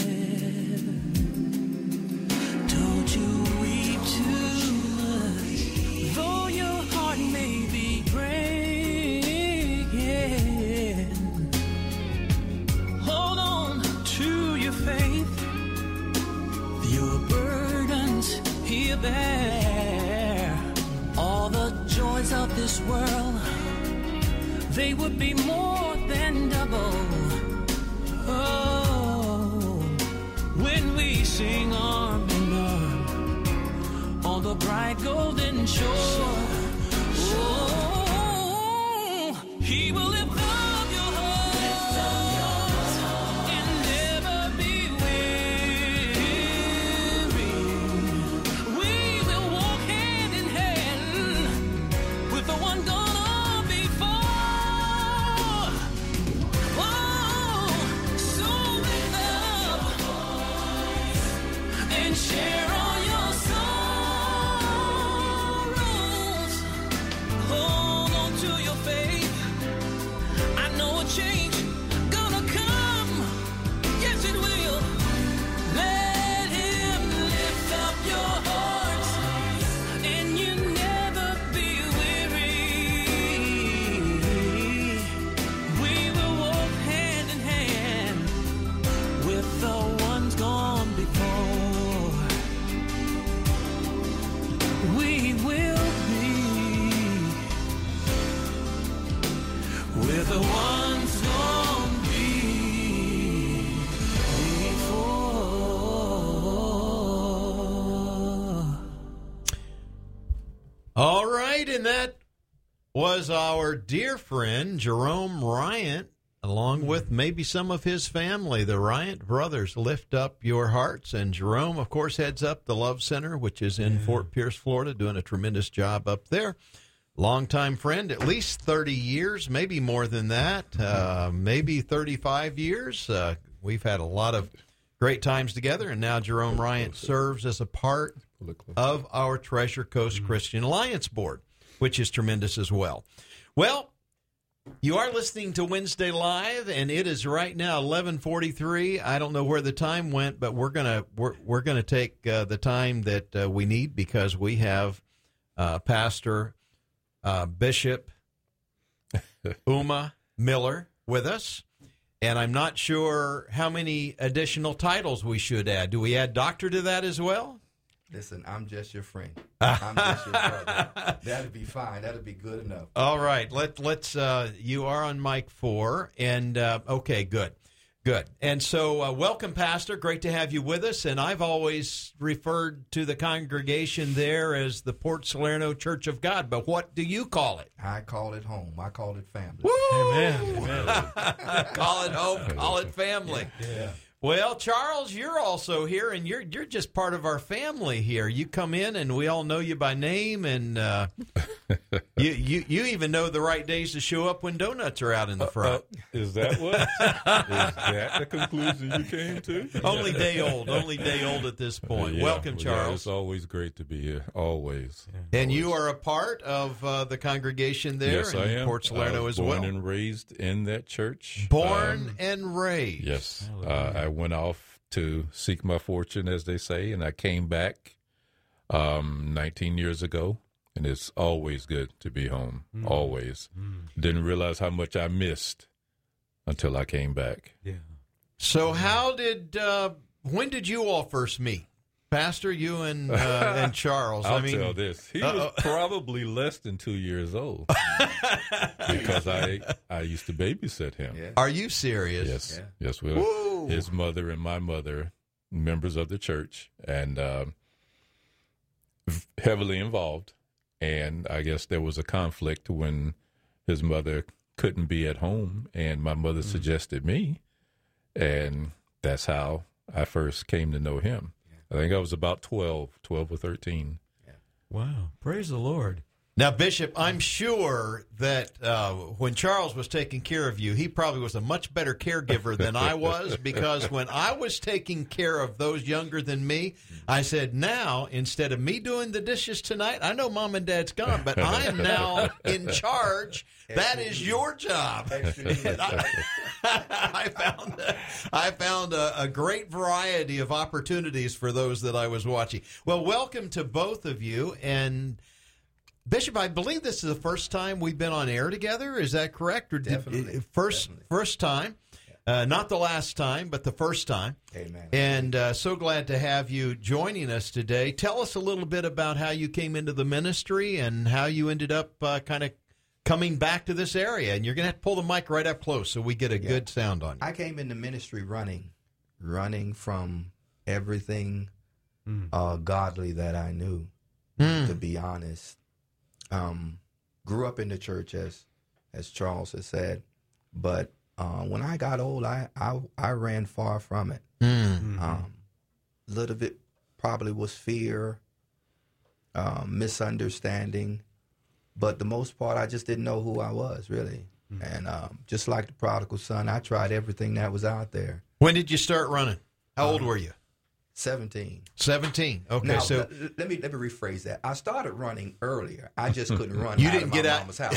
Don't you weep too much, though your heart may be breaking. Hold on to your faith, your burdens he'll bear. All the joys of this world, they would be more than double. Oh, when we sing arm in arm on the bright golden shore. Oh, he will lift up your heart and never be weary. We will walk hand in hand with the one gone before. Oh, so lift up and share all your sorrows. Hold on to your faith. I know a change gonna come. Yes, it will. Let him lift up your hearts and you never be weary. We will walk hand in hand with the ones gone before. We will be with the ones gone before. All right, and that was our dear friend Jerome Ryant, along with maybe some of his family. The Ryant brothers lift up your hearts, and Jerome, of course, heads up the Love Center, which is in Fort Pierce, Florida, doing a tremendous job up there. Longtime friend, at least thirty years, maybe more than that, uh, maybe thirty-five years. Uh, we've had a lot of great times together, and now Jerome Ryant serves as a part of our Treasure Coast Christian Alliance Board, which is tremendous as well. Well, you are listening to Wednesday Live, and it is right now eleven forty-three. I don't know where the time went, but we're gonna we're we're gonna take uh, the time that uh, we need because we have uh, Pastor uh, Bishop Uma Miller with us, and I'm not sure how many additional titles we should add. Do we add doctor to that as well? Listen, I'm just your friend. I'm just your brother. That'd be fine. That'd be good enough. All right. Let, let's, uh, you are on mic four. And, uh, okay, good. Good. And so, uh, welcome, Pastor. Great to have you with us. And I've always referred to the congregation there as the Port Salerno Church of God. But what do you call it? I call it home. I call it family. Woo! Amen. Amen. Call it home. Call it family. Yeah. Well, Charles, you're also here, and you're you're just part of our family here. You come in, and we all know you by name, and uh, you, you you even know the right days to show up when donuts are out in the front. Uh, is that what? Is that the conclusion you came to? Only day old. Only day old at this point. Yeah, Welcome, well, Charles. Yeah, it's always great to be here. Always. And you are a part of uh, the congregation there Yes, in I am. Port Salerno I was as born well. and raised in that church. Born Um, and raised. Yes. Uh, I went off to seek my fortune, as they say, and I came back um, nineteen years ago. And it's always good to be home. Mm. Always. Mm. Didn't realize how much I missed until I came back. Yeah. So how did, uh, when did you all first meet? Pastor, you and uh, and Charles. I'll I mean, tell this. He uh-oh. was probably less than two years old because I I used to babysit him. Yeah. Are you serious? Yes, Yeah. yes. Well, Whoa. his mother and my mother, members of the church, and um, v- heavily involved. And I guess there was a conflict when his mother couldn't be at home, and my mother Mm. suggested me, and that's how I first came to know him. I think I was about twelve, twelve or thirteen. Wow. Praise the Lord. Now, Bishop, I'm sure that uh, when Charles was taking care of you, he probably was a much better caregiver than I was, because when I was taking care of those younger than me, I said, now, instead of me doing the dishes tonight, I know Mom and Dad's gone, but I am now in charge. That is your job. And I, I found, I found a, a great variety of opportunities for those that I was watching. Well, welcome to both of you. And Bishop, I believe this is the first time we've been on air together. Is that correct? Or did, Definitely. first Definitely. first time, uh, not the last time, but the first time. Amen. And uh, so glad to have you joining us today. Tell us a little bit about how you came into the ministry and how you ended up uh, kind of coming back to this area. And you're going to have to pull the mic right up close so we get a Yeah. good sound on you. I came into ministry running, running from everything Mm. uh, godly that I knew, Mm. to be honest. Um, grew up in the church, as as Charles has said, but uh, when I got old, I, I I ran far from it. Mm. Um, a little bit probably was fear, um, misunderstanding, but the most part, I just didn't know who I was really. And um, just like the prodigal son, I tried everything that was out there. When did you start running? How old Um, were you? seventeen. seventeen. Okay, Now, so l- l- let me let me rephrase that. I started running earlier. I just couldn't run. You out didn't of get my out- mama's house.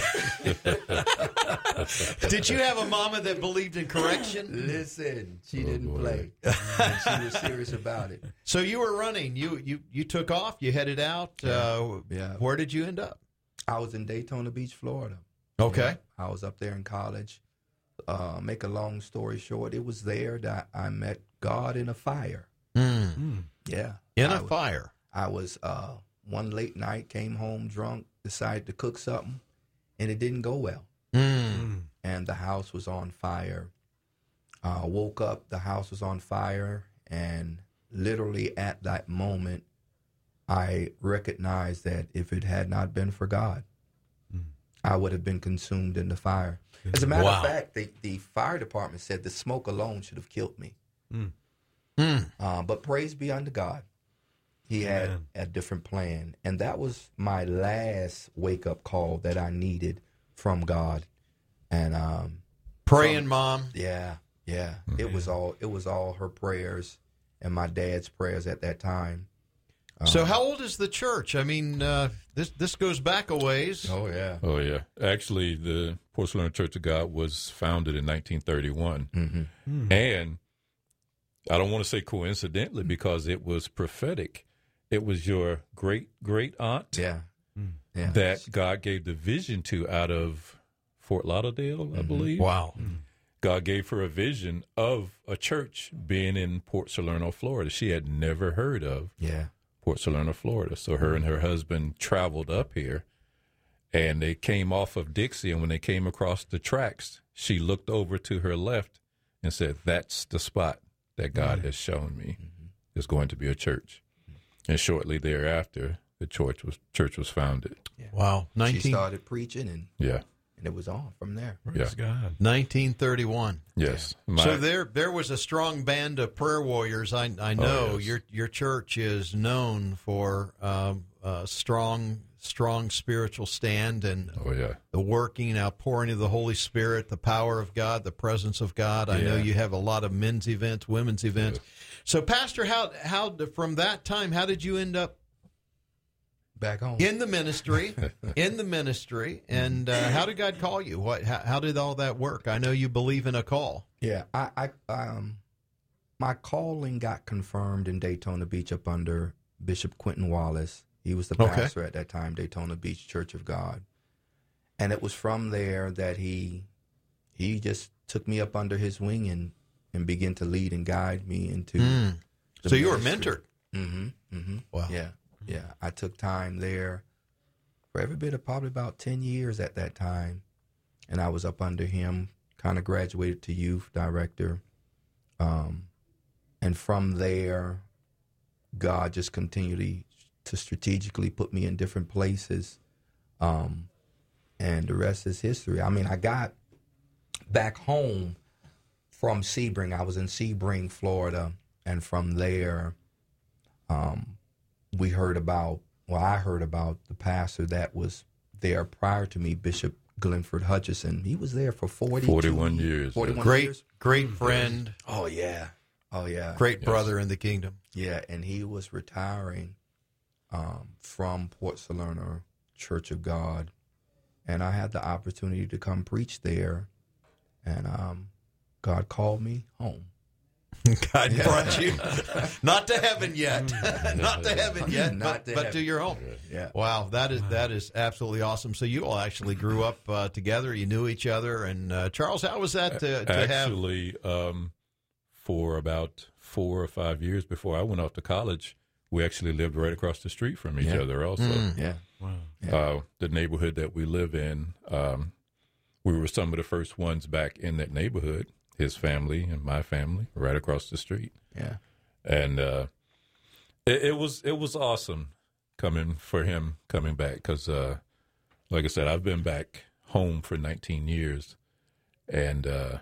did you have a mama that believed in correction? Listen, she Oh, didn't boy. play. And she was serious about it. So you were running. You you you took off. You headed out. Uh, Yeah. Where did you end up? I was in Daytona Beach, Florida. Okay. I was up there in college. Uh, make a long story short, it was there that I met God in a fire. Mm. Mm. Yeah. In I a was- fire. I was uh, one late night, came home drunk, decided to cook something, and it didn't go well. Mm. Mm. And the house was on fire. Uh, woke up, the house was on fire, and literally at that moment, I recognized that if it had not been for God, I would have been consumed in the fire. As a matter Wow. of fact, the, the fire department said the smoke alone should have killed me. Mm. Mm. Uh, but praise be unto God. He had Amen. a different plan. And that was my last wake-up call that I needed from God. And um, Praying, From- mom. yeah, yeah. It was all it was all her prayers and my dad's prayers at that time. So Um, how old is the church? I mean, uh, this this goes back a ways. Oh yeah. Oh, yeah. Actually, the Port Salerno Church of God was founded in nineteen thirty-one. Mm-hmm. And I don't want to say coincidentally because it was prophetic. It was your great great aunt Yeah. Yeah. that God gave the vision to out of Fort Lauderdale, I believe. Wow. God gave her a vision of a church being in Port Salerno, Florida. She had never heard of Yeah. Port Salerno, Florida. So her and her husband traveled up here, and they came off of Dixie. And when they came across the tracks, she looked over to her left and said, "That's the spot that God has shown me. There's going to be a church." And shortly thereafter, the church was church was founded. Wow. She nineteen, started preaching and, Yeah. and it was on from there. Praise God. nineteen thirty-one. Yes. My- So there there was a strong band of prayer warriors. I I know Oh, yes. your your church is known for um, uh, strong strong spiritual stand and Oh, yeah. the working, outpouring of the Holy Spirit, the power of God, the presence of God. I know Yeah. you have a lot of men's events, women's events. Yes. So, Pastor, how how from that time, how did you end up Back home. in the ministry? in the ministry, and uh, how did God call you? What? How, how did all that work? I know you believe in a call. Yeah, I, I um, my calling got confirmed in Daytona Beach up under Bishop Quentin Wallace. He was the Okay. pastor at that time, Daytona Beach Church of God, and it was from there that he he just took me up under his wing and and began to lead and guide me into. Mm. the So you were ministry. mentored. Mm-hmm. Mm-hmm. Wow. Yeah, yeah. I took time there for every bit of probably about ten years at that time, and I was up under him. Kind of graduated to youth director, um, and from there, God just continually to strategically put me in different places, um, and the rest is history. I mean, I got back home from Sebring. I was in Sebring, Florida, and from there, um, we heard about, well, I heard about the pastor that was there prior to me, Bishop Glenford Hutchison. He was there for forty-two, forty-one years. forty-one Great, years. great friend, Oh, yeah. Oh, yeah. great Yes. brother in the kingdom. Yeah, and he was retiring um, from Port Salerno Church of God, and I had the opportunity to come preach there, and um, God called me home. God brought you not to heaven yet, not to heaven yet, Not but, to but to heaven. your home. Yeah. Wow, that is that is absolutely awesome. So you all actually grew up uh, together. You knew each other. And uh, Charles, how was that to, to have? Actually, um, for about four or five years before I went off to college, we actually lived right across the street from each Yeah. other also. Mm. Yeah. Uh, the neighborhood that we live in, um, we were some of the first ones back in that neighborhood, his family and my family, right across the street. Yeah. And uh, it, it was it was awesome coming for him coming back because, uh, like I said, I've been back home for nineteen years, and uh,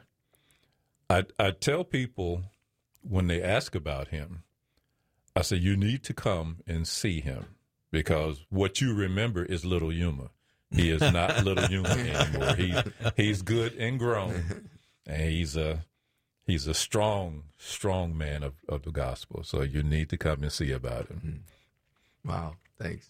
I I tell people when they ask about him, I say you need to come and see him because what you remember is Little Yuma. He is not Little Yuma anymore. He he's good and grown, and he's a he's a strong strong man of, of the gospel. So you need to come and see about him. Wow. Thanks.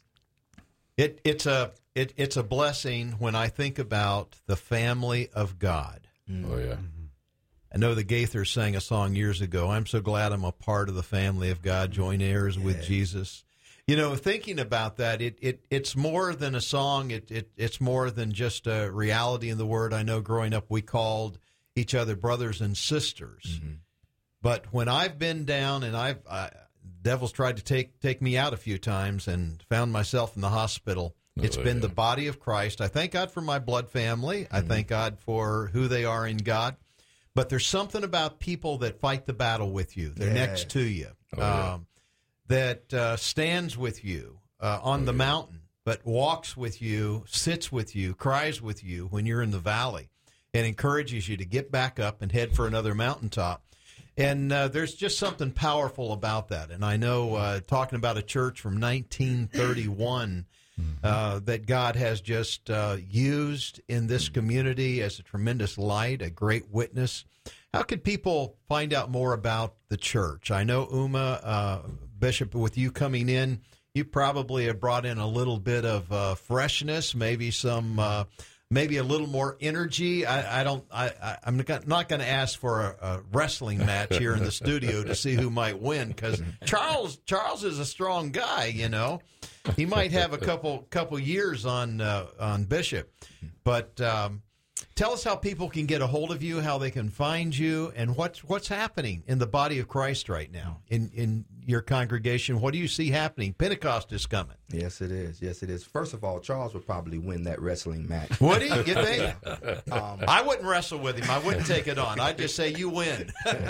It it's a it, it's a blessing when I think about the family of God. Oh yeah. I know the Gaithers sang a song years ago. I'm so glad I'm a part of the family of God, joint heirs with Jesus. You know, thinking about that, it, it it's more than a song. It, it it's more than just a reality in the Word. I know growing up we called each other brothers and sisters. But when I've been down and I've I, devil's tried to take take me out a few times and found myself in the hospital, it's Oh, been yeah. the body of Christ. I thank God for my blood family. I thank God for who they are in God. But there's something about people that fight the battle with you. They're Yes. next to you. Oh, yeah. um, that uh, stands with you uh, on the yeah. mountain, but walks with you, sits with you, cries with you when you're in the valley, and encourages you to get back up and head for another mountaintop. And uh, there's just something powerful about that. And I know uh, talking about a church from nineteen thirty-one uh, that God has just uh, used in this community as a tremendous light, a great witness. How could people find out more about the church? I know, Uma, uh, Bishop, with you coming in, you probably have brought in a little bit of uh, freshness, maybe some, uh, maybe a little more energy. I, I don't, I, I, I'm not going to ask for a, a wrestling match here in the studio to see who might win because Charles, Charles is a strong guy. You know, he might have a couple, couple years on uh, on Bishop, but. Um, Tell us how people can get a hold of you, how they can find you, and what's what's happening in the body of Christ right now in, in your congregation. What do you see happening? Pentecost is coming. Yes, it is. Yes, it is. First of all, Charles would probably win that wrestling match. What do you, you think? Um, I wouldn't wrestle with him. I wouldn't take it on. I'd just say, you win.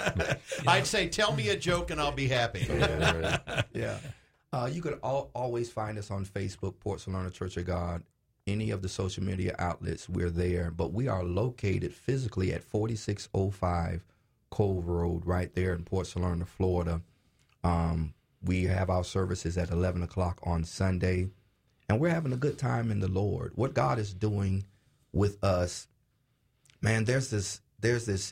I'd say, tell me a joke and I'll be happy. yeah. Uh, you could al- always find us on Facebook, Port Salerno Church of God. Any of the social media outlets, we're there. But we are located physically at forty-six oh five Cove Road, right there in Port Salerno, Florida. Um, we have our services at eleven o'clock on Sunday, and we're having a good time in the Lord. What God is doing with us, man, there's this there's this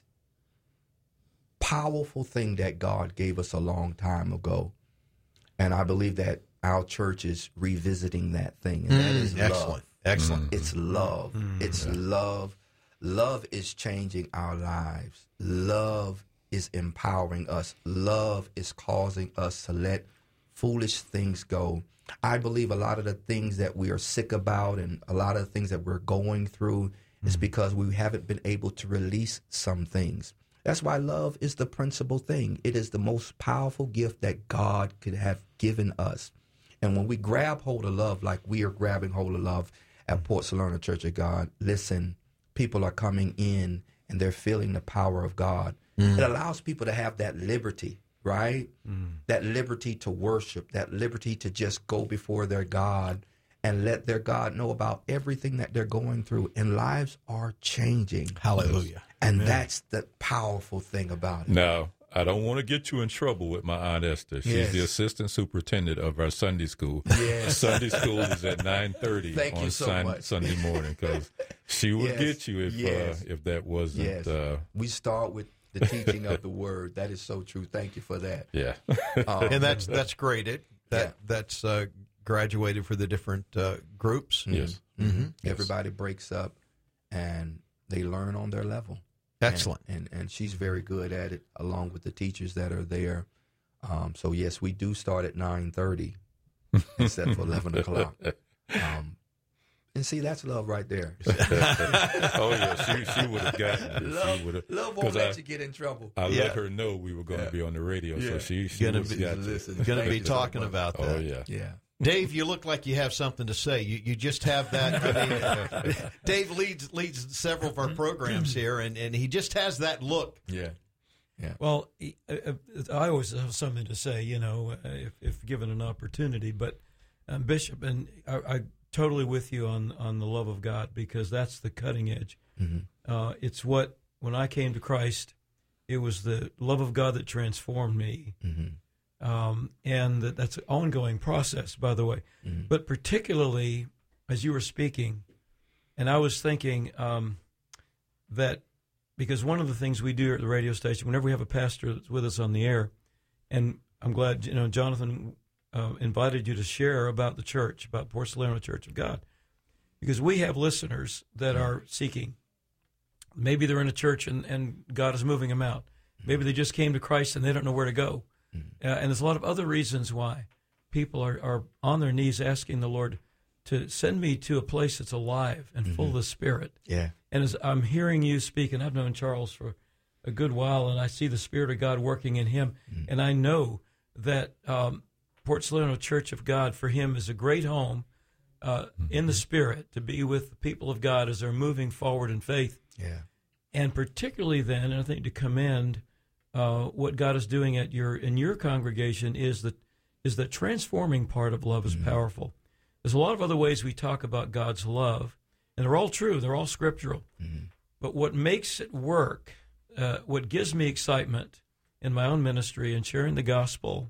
powerful thing that God gave us a long time ago. And I believe that our church is revisiting that thing. And that is excellent. love. Excellent. It's love. Mm, it's yeah. love. Love is changing our lives. Love is empowering us. Love is causing us to let foolish things go. I believe a lot of the things that we are sick about and a lot of the things that we're going through mm. is because we haven't been able to release some things. That's why love is the principal thing. It is the most powerful gift that God could have given us. And when we grab hold of love like we are grabbing hold of love at Port Salerno Church of God, listen, people are coming in and they're feeling the power of God. Mm. It allows people to have that liberty, right? Mm. That liberty to worship, that liberty to just go before their God and let their God know about everything that they're going through. And lives are changing. Hallelujah. And Amen. That's the powerful thing about it. Now, I don't want to get you in trouble with my Aunt Esther. She's Yes. the assistant superintendent of our Sunday school. Yes. Sunday school is at nine thirty Thank on you so sun- much. Sunday morning because she would Yes. get you if Yes. uh, if that wasn't. Yes. Uh, We start with the teaching of the word. That is so true. Thank you for that. yeah. Um, And that's that's great. It that Yeah. that's uh, graduated for the different uh, groups. Yes. Mm-hmm. Everybody breaks up and they learn on their level. Excellent. And, and and she's very good at it, along with the teachers that are there. Um, so yes, we do start at nine thirty instead of eleven o'clock. Um, and see, that's love right there. Oh yeah, she she would have gotten it. love, She would've- love won't 'cause let I- you get in trouble. I Yeah. let her know we were going to Yeah. be on the radio, so Yeah. she she Gonna was be- got listen. you. Going to Thank be you so talking much. about that. Oh yeah. Yeah. Dave, you look like you have something to say. You you just have that. I mean, uh, Dave leads leads several of our programs here, and, and he just has that look. Yeah. Well, I I always have something to say, you know, if, if given an opportunity. But um, Bishop, and I, I totally with you on on the love of God, because that's the cutting edge. Mm-hmm. Uh, it's what when I came to Christ, it was the love of God that transformed me, Mm-hmm. um, and that, that's an ongoing process, by the way. Mm-hmm. But particularly as you were speaking, and I was thinking um, that. Because one of the things we do at the radio station, whenever we have a pastor that's with us on the air, and I'm glad, you know, Jonathan uh, invited you to share about the church, about Port Salerno Church of God, because we have listeners that are seeking. Maybe they're in a church and, and God is moving them out. Maybe they just came to Christ and they don't know where to go. Uh, and there's a lot of other reasons why people are, are on their knees asking the Lord to send me to a place that's alive and full of the Spirit. Yeah. And as I'm hearing you speak, and I've known Charles for a good while, and I see the Spirit of God working in him, mm. and I know that um, Port Salerno Church of God for him is a great home uh, mm-hmm. in the Spirit to be with the people of God as they're moving forward in faith. Yeah. And particularly then, I think to commend uh, what God is doing at your in your congregation is that is the transforming part of love is mm-hmm. powerful. There's a lot of other ways we talk about God's love, and they're all true. They're all scriptural. Mm-hmm. But what makes it work, uh, what gives me excitement in my own ministry and sharing the gospel,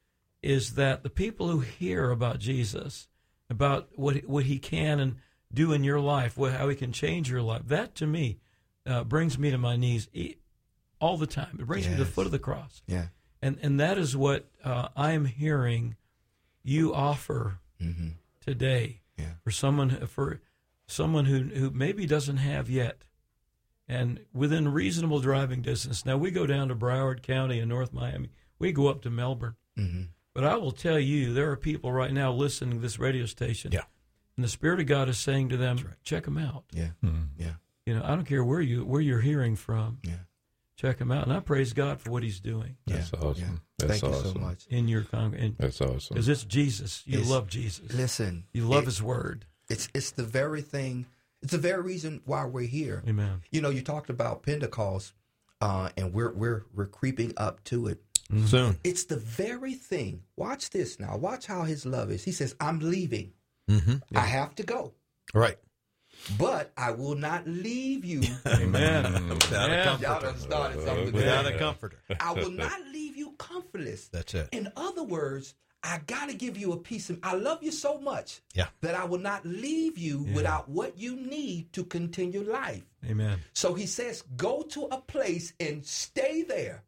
is that the people who hear about Jesus, about what what he can and do in your life, what, how he can change your life, that to me uh, brings me to my knees all the time. It brings yes. me to the foot of the cross. Yeah. And and that is what uh, I am hearing you offer mm-hmm. today yeah. for someone for someone who who maybe doesn't have yet, and within reasonable driving distance. Now we go down to Broward County in North Miami. We go up to Melbourne. Mm-hmm. But I will tell you, there are people right now listening to this radio station. Yeah. And the Spirit of God is saying to them, right. check them out. Yeah. Mm-hmm. Yeah. You know, I don't care where you where you're hearing from. Yeah. Check him out, and I praise God for what He's doing. That's yeah. awesome. Yeah. That's Thank awesome. you so much. In your congregation. That's awesome. Because it's Jesus. You it's, love Jesus. Listen. You love it, His Word. It's it's the very thing. It's the very reason why we're here. Amen. You know, you talked about Pentecost, uh, and we're we're we're creeping up to it. Mm-hmm. Soon. It's the very thing. Watch this now. Watch how His love is. He says, "I'm leaving. Mm-hmm. Yeah. I have to go. Right. But I will not leave you." Amen. Without yeah. a comforter. Y'all done started something. Without today. a comforter. I will not leave you comfortless. That's it. In other words, I got to give you a piece of, I love you so much Yeah. that I will not leave you Yeah. without what you need to continue life. Amen. So he says, go to a place and stay there.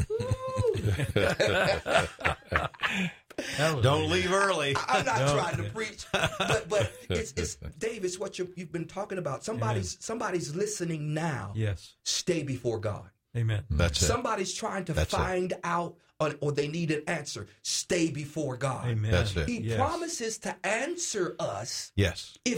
Don't leave early. I'm not No. trying to preach, but but it's, it's Dave, it's what you you've been talking about. Somebody's somebody's listening now. Yes. Stay before God. Amen. That's it. Somebody's trying to That's it. find out or, or they need an answer. Stay before God. Amen. That's it. He Yes. promises to answer us Yes. if